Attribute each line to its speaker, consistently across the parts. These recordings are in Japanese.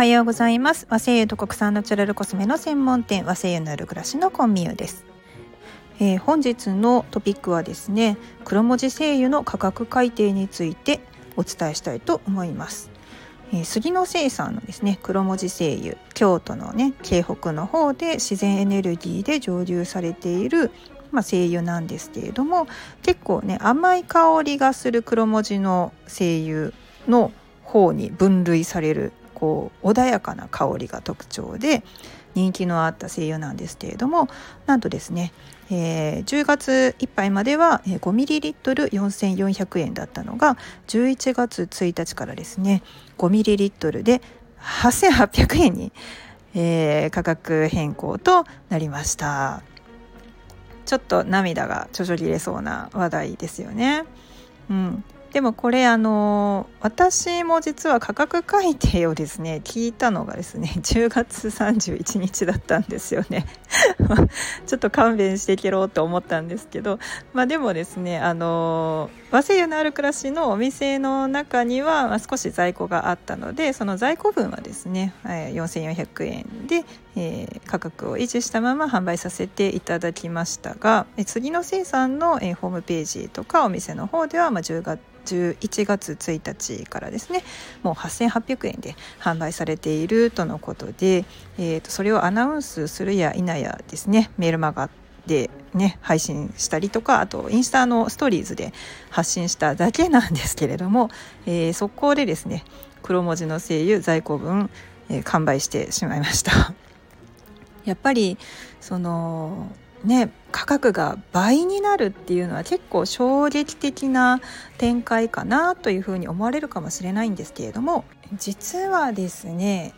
Speaker 1: ようございます。和製油と国産ナチュラルコスメの専門店、和製油のある暮らしのコンミユです。本日のトピックはですね、黒文字精油の価格改定についてお伝えしたいと思います。杉野製さんのですね、黒文字精油、京都のね、京北の方で自然エネルギーで蒸留されている精油なんですけれども、結構ね、甘い香りがする黒文字の精油の方に分類される穏やかな香りが特徴で人気のあった精油なんですけれども、なんとですね、10月いっぱいまでは 5ml4400 円だったのが11月1日からですね 5ml で8800円に、価格変更となりました。ちょっと涙がちょちょぎれそうな話題ですよね。でもこれ私も実は価格改定をですね聞いたのがですね10月31日だったんですよねちょっと勘弁してけろと思ったんですけど、でもですね和製油のある暮らしのお店の中には、少し在庫があったので、その在庫分はですね、4400円で、価格を維持したまま販売させていただきましたが、杉野製さんの、ホームページとかお店の方では、11月1日からですねもう8800円で販売されているとのことで、それをアナウンスするや否やですね、メールマガでね配信したりとか、あとインスタのストーリーズで発信しただけなんですけれども、速攻でですね黒文字の精油在庫分、完売してしまいましたやっぱり価格が倍になるっていうのは結構衝撃的な展開かなというふうに思われるかもしれないんですけれども、実はですね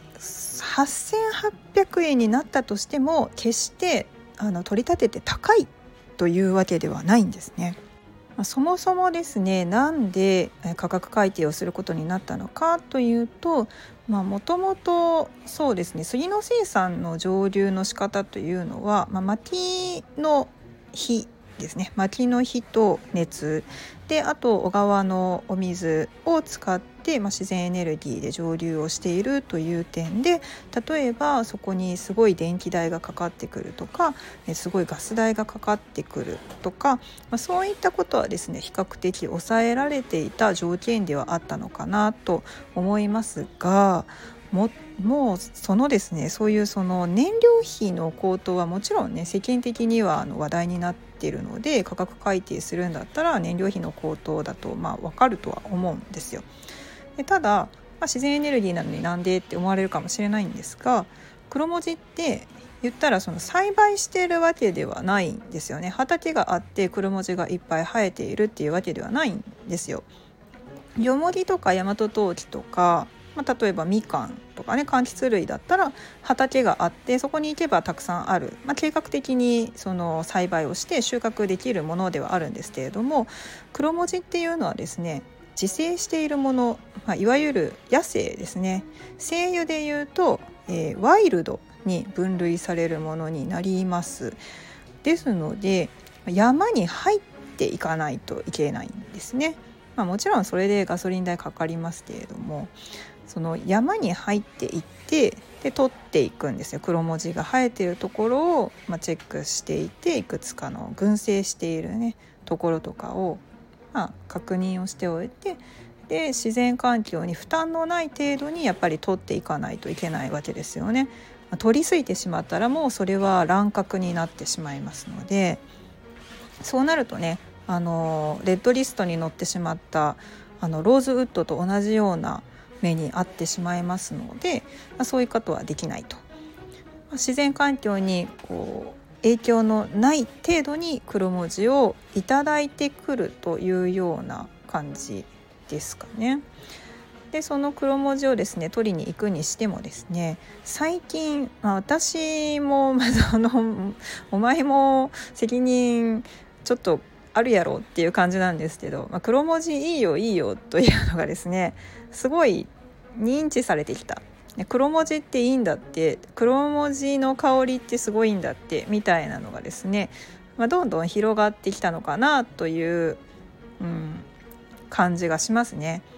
Speaker 1: 8800円になったとしても決して取り立てて高いというわけではないんですね。そもそもですね、なんで価格改定をすることになったのかというと、もともとそうですね、杉野製さんの蒸留の仕方というのは、薪の火ですね、薪の火と熱で、あと小川のお水を使って、自然エネルギーで蒸留をしているという点で、例えばそこにすごい電気代がかかってくるとか、すごいガス代がかかってくるとか、そういったことはですね比較的抑えられていた条件ではあったのかなと思いますが、もうそのですね、そういうその燃料費の高騰はもちろんね世間的には話題になっているので、価格改定するんだったら燃料費の高騰だと分かるとは思うんですよ。でただ、自然エネルギーなのになんでって思われるかもしれないんですが、黒文字って言ったらその栽培しているわけではないんですよね。畑があって黒文字がいっぱい生えているっていうわけではないんですよ。ヨモギとかヤマトトウキとか、例えばみかんとかね、柑橘類だったら畑があってそこに行けばたくさんある、計画的にその栽培をして収穫できるものではあるんですけれども、黒文字っていうのはですね自生しているもの、いわゆる野生ですね。精油でいうと、ワイルドに分類されるものになります。ですので山に入っていかないといけないんですね。もちろんそれでガソリン代かかりますけれども、その山に入っていってで取っていくんですよ。黒文字が生えているところを、チェックしていて、いくつかの群生しているねところとかを確認をしておいて、で自然環境に負担のない程度にやっぱり取っていかないといけないわけですよね。取りすぎてしまったらもうそれは乱獲になってしまいますので、そうなるとねレッドリストに載ってしまったローズウッドと同じような目に遭ってしまいますので、そういうことはできないと。自然環境に影響のない程度に黒文字をいただいてくるというような感じですかね。でその黒文字をですね取りに行くにしてもですね、最近、私もお前も責任ちょっとあるやろっていう感じなんですけど、黒文字いいよいいよというのがですねすごい認知されてきた。黒文字っていいんだって、黒文字の香りってすごいんだってみたいなのがですね、どんどん広がってきたのかなという、感じがしますね。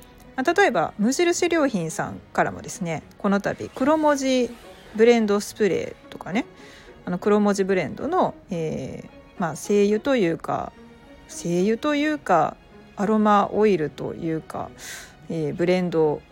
Speaker 1: 例えば無印良品さんからもですね、この度黒文字ブレンドスプレーとかね、黒文字ブレンドの、精油というかアロマオイルというか、ブレンド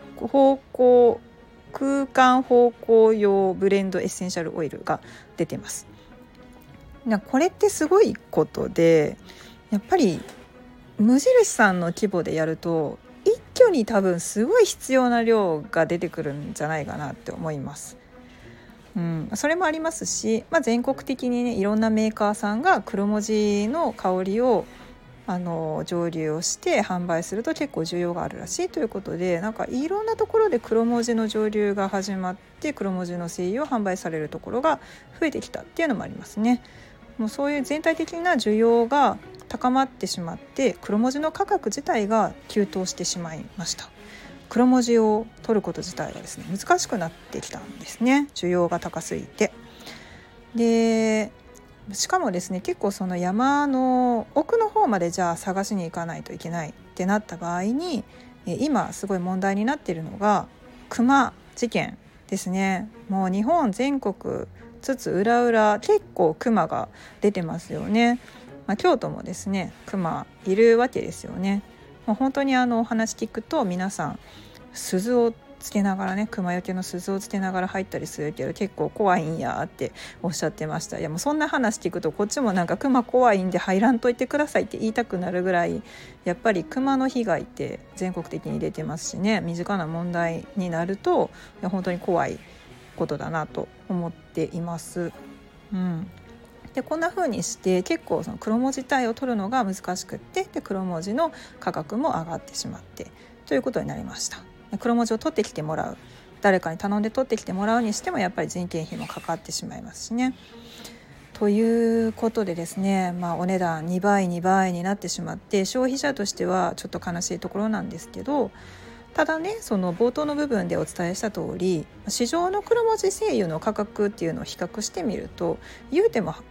Speaker 1: 空間芳香用ブレンドエッセンシャルオイルが出てます。これってすごいことで、やっぱり無印さんの規模でやると一挙に多分すごい必要な量が出てくるんじゃないかなって思います。それもありますし、全国的にねいろんなメーカーさんが黒文字の香りを蒸留をして販売すると結構需要があるらしいということで、いろんなところで黒文字の蒸留が始まって黒文字の精油を販売されるところが増えてきたっていうのもありますね。もうそういう全体的な需要が高まってしまって黒文字の価格自体が急騰してしまいました。黒文字を取ること自体がですね難しくなってきたんですね、需要が高すぎて。でしかもですね、結構その山の奥の方までじゃあ探しに行かないといけないってなった場合に、今すごい問題になっているのが熊事件ですね。もう日本全国津々浦々結構熊が出てますよね。京都もですね熊いるわけですよね。もう本当にお話聞くと皆さん鈴をつけながらね、熊よけの鈴をつけながら入ったりするけど結構怖いんやっておっしゃってました。いやもうそんな話聞くとこっちも熊怖いんで入らんといてくださいって言いたくなるぐらい、やっぱり熊の被害って全国的に出てますしね、身近な問題になると本当に怖いことだなと思っています。でこんな風にして結構その黒文字体を取るのが難しくって、で黒文字の価格も上がってしまってということになりました。黒文字を取ってきてもらう、誰かに頼んで取ってきてもらうにしてもやっぱり人件費もかかってしまいますしね。ということでですね、お値段2倍になってしまって消費者としてはちょっと悲しいところなんですけど、ただねその冒頭の部分でお伝えした通り市場の黒文字精油の価格っていうのを比較してみると、言うても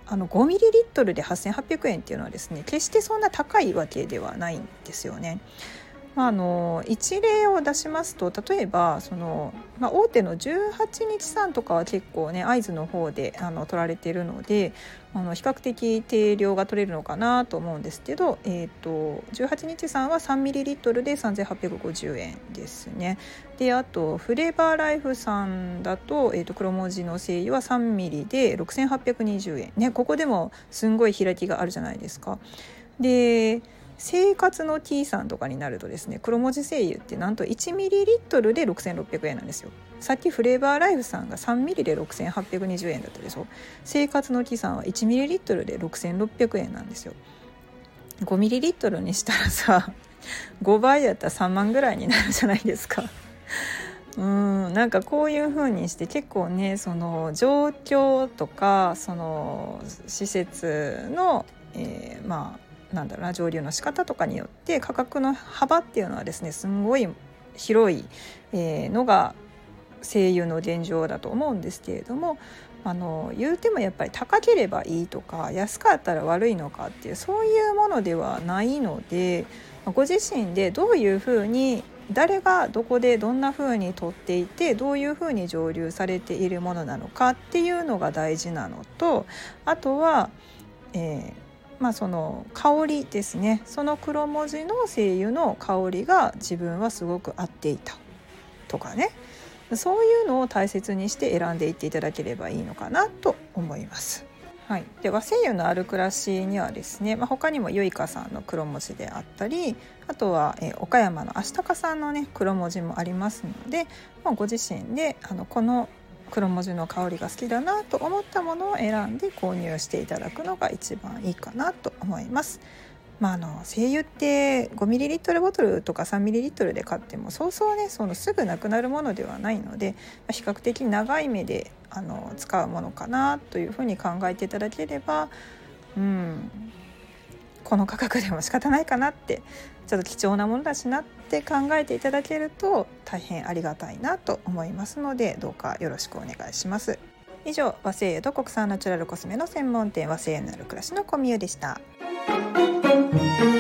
Speaker 1: 5ml で8800円っていうのはですね決してそんな高いわけではないんですよね。一例を出しますと、例えば大手の18日さんとかは結構ね会津の方で取られているので比較的定量が取れるのかなと思うんですけど、18日さんは 3ml で3850円ですね。であとフレーバーライフさんだと、黒文字の精油は 3ml で6820円ね。ここでもすんごい開きがあるじゃないですか。で生活の T さんとかになるとですね、黒文字精油ってなんと 1ml で6600円なんですよ。さっきフレーバーライフさんが 3ml で6820円だったでしょ。生活の T さんは 1ml で6600円なんですよ。5ml にしたらさ5倍やったら3万ぐらいになるじゃないですか。こういう風にして結構ねその状況とかその施設の、蒸留の仕方とかによって価格の幅っていうのはですねすんごい広いのが精油の現状だと思うんですけれども、言うてもやっぱり高ければいいとか安かったら悪いのかっていうそういうものではないので、ご自身でどういうふうに誰がどこでどんなふうに取っていてどういうふうに蒸留されているものなのかっていうのが大事なのと、あとは、その香りですね。その黒文字の精油の香りが自分はすごく合っていたとかね、そういうのを大切にして選んでいっていただければいいのかなと思います。で和精油のある暮らしにはですね、他にもゆいかさんの黒文字であったり、あとは、岡山のあしたかさんのね黒文字もありますので、ご自身でこの黒文字の香りが好きだなと思ったものを選んで購入していただくのが一番いいかなと思います。精油って 5ml ボトルとか 3ml で買ってもそうそうねすぐなくなるものではないので、比較的長い目で使うものかなというふうに考えていただければ、この価格でも仕方ないかなって、ちょっと貴重なものだしなって考えていただけると大変ありがたいなと思いますので、どうかよろしくお願いします。以上、和精油と国産ナチュラルコスメの専門店和精油のある暮らしのコミュでした。